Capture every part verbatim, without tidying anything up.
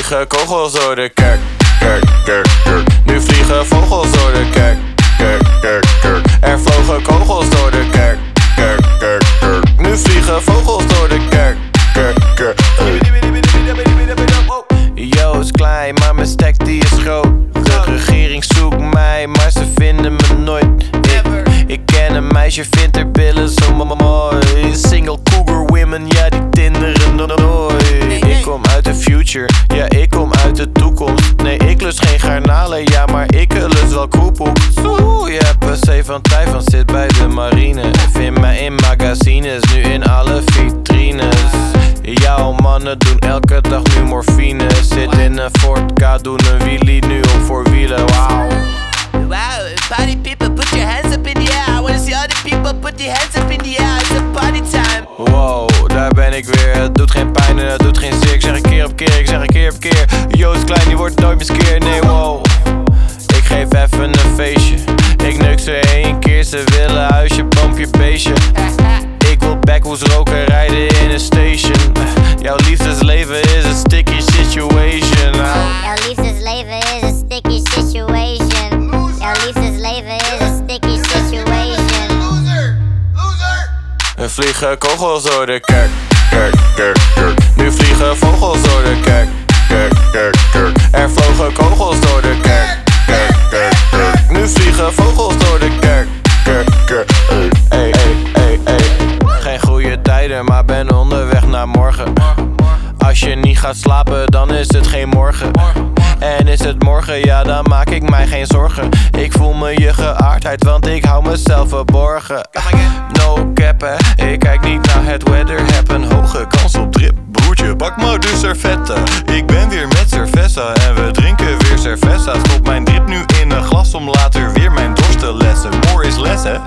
vliegen kogels door de kerk, kerk, kerk, kerk. Nu vliegen vogels door de kerk, kerk, kerk, kerk. Er vlogen kogels door de kerk, kerk, kerk, kerk. Nu vliegen vogels door de kerk, kerk, kerk. Yo is klein, maar mijn stack die is groot. De regering zoekt mij, maar ze vinden me nooit. Ik, ik ken een meisje, vindt haar billen zo mooi. Single cougar women, ja die tinderen nooit. Ik kom uit de future, ja ik kom uit de toekomst. Nee ik lust geen garnalen, ja maar ik lust wel koepoek. Oeh, je hebt een C van Tijvan, zit bij de marine. Vind mij in magazines, nu in alle vitrines. Jouw mannen doen elke dag nu morfine. Zit in een Ford K, doen een wheelie nu op voor wielen, wauw. Wow, party people, put your hands up in the air. I wanna see all the people, put your hands up in the air. It's a party time. Wow, daar ben ik weer. Het doet geen pijn en het doet geen zeer. Ik zeg een keer op keer, ik zeg een keer op keer. Joost klein, die wordt nooit miskeerd, nee wow. Ik geef even een feestje. Ik neuk ze één keer, ze willen huisje, pompje, beestje. Ik wil backwards roken, rijden in een station. Jouw liefdesleven is een sticky situation. Jouw liefdesleven is een sticky situation. Jouw liefdesleven is een sticky situation. Loser, loser. Er vliegen kogels door de kerk, kerk, kerk, kerk. Nu vliegen vogels door de kerk, kerk, kerk, kerk. Er vlogen kogels door de kerk, kerk, kerk, kerk. Nu vliegen vogels door de kerk, kerk, kerk. Ey, ey, ey, ey. Geen goede tijden, maar ben onderweg naar morgen. Als je niet gaat slapen, dan is het geen morgen. En is het morgen, ja dan maak ik mij geen zorgen. Ik voel me je geaardheid, want ik hou mezelf verborgen. No cap hè, ik kijk niet naar het weather. Heb een hoge kans op drip, broertje, bak maar de servetten. Ik ben weer met cerveza en we drinken weer cerveza. Stop mijn drip nu in een glas om later weer mijn dorst te lessen. More is less hè,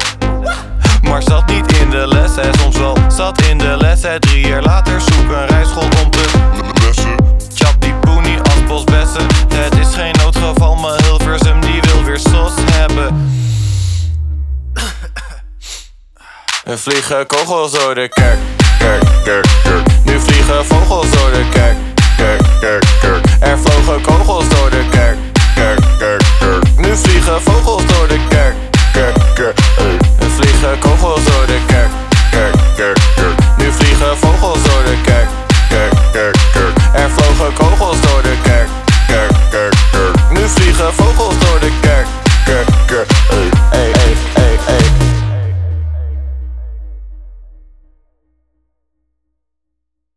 maar zat niet in de les hè. Soms wel zat in de les hè. Drie jaar later zoek een rijschool om te lessen. Chap die poenie als bosbessen. Het is geen noodgeval, maar Hilversum die wil weer sos hebben. Er vliegen kogels door de kerk, kerk, kerk, kerk. Nu vliegen vogels door de kerk, kerk, kerk, kerk. Er vlogen kogels door de kerk,